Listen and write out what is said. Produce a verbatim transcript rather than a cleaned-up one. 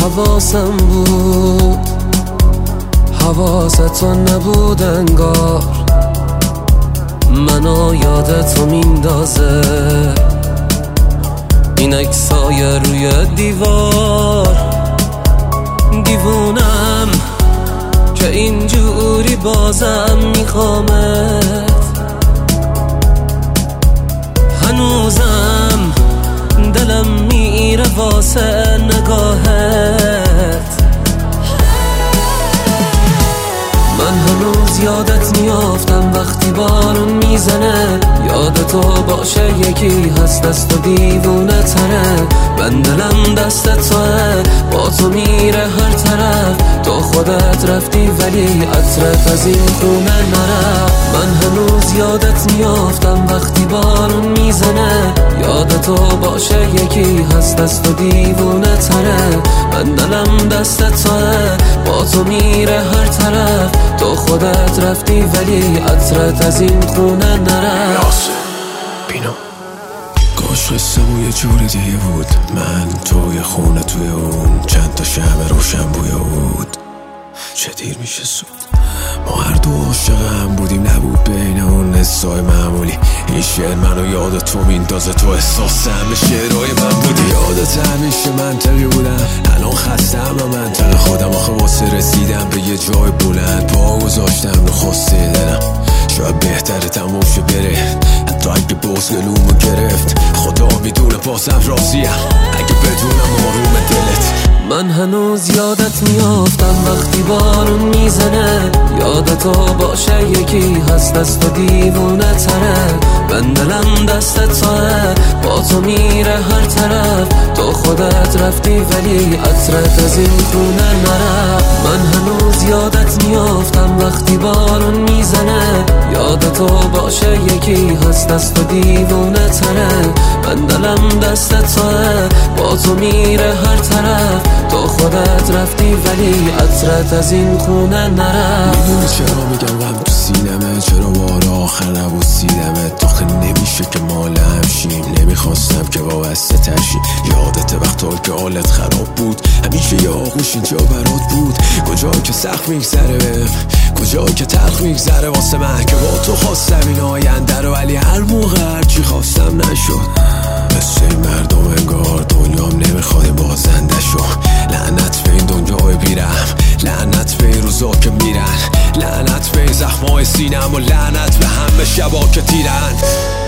حواسم بود، حواستو نبود انگار. منو یادتو میندازه این عکسای روی دیوار. دیوونم که اینجوری بازم میخوامت، هنوزم دلم میره واسه نگاهت. من هنوز یادت میافتم وقتی بارون میزنه، یادتو باشه یکی هست دست و دیوونه تره. من دلم دست توه، با تو میره هر طرف. تو خودت رفتی ولی عطرت از این خونه نرفت. من هنوز یادت میافتم وقتی بارون میزنه، یادتو باشه یکی هست دست و دیوونه تره. من دلم دست توه، با تو میره هر طرف. تو خودت رفتی ولی عطرت از این خونه نرفت. بینو کاش قصه‌مون یه جور دیگه بود، من توی خونه توی اون چند تا شمع روشن بوی بود. چه دیر میشه زود، ما هر دو عاشق هم بودیم، نبود بین اون حسای معمولی. این شعر منو یاد تو میندازه، تو احساس همه شعرهای من بودی. یادت همیشه منطقی بودم، الان خستم و منطق خودم. آخه واسه رسیدم به یه جای بلند پا گذاشتم رو خواسته دلم. شاید بهتره تموم شه بره، حتی اگه باز گلومو گرفت. خدا میدونه بازم راضیم اگه بدونم آروم دلت. من هنوز یادت میافتم وقتی بارون میزنه، یادتو باشه یکی هست دست و دیوونه تره. من دلم دست توه، با تو میره هر طرف. تو خودت رفتی ولی عطرت از این خونه نرفت. من هنوز یادت میافتم وقتی بارون میزنه، یادتو باشه یکی هست دست و دیوونه تره. من دلم دست توه، با تو میره هر طرف. تو خودت رفتی ولی عطرت از این خونه نرفت. میدونی چرا میگم غم تو سینمه، چرا بار آخر نبوسیدمه. آخه نمیشه که مال همشیم، نمیخواستم که وابسته ترشی. یادت وقتا که حالت خراب بود، همیشه یه آغوش اینجا برات بود. کجا که سخت میگذره بهم، کجا که تلخ میگذره واسه من، که با تو خواستم این آینده رو ولی هر موقع هرچی خواستم نشد. مثل این مردم انگار دنیام نمیخواد بازنده شو. لعنت به این دنیای بیرم، لعنت به این روزا که میرن، لعنت به این زخمای سینم و لعنت به همه شبا که تیرن.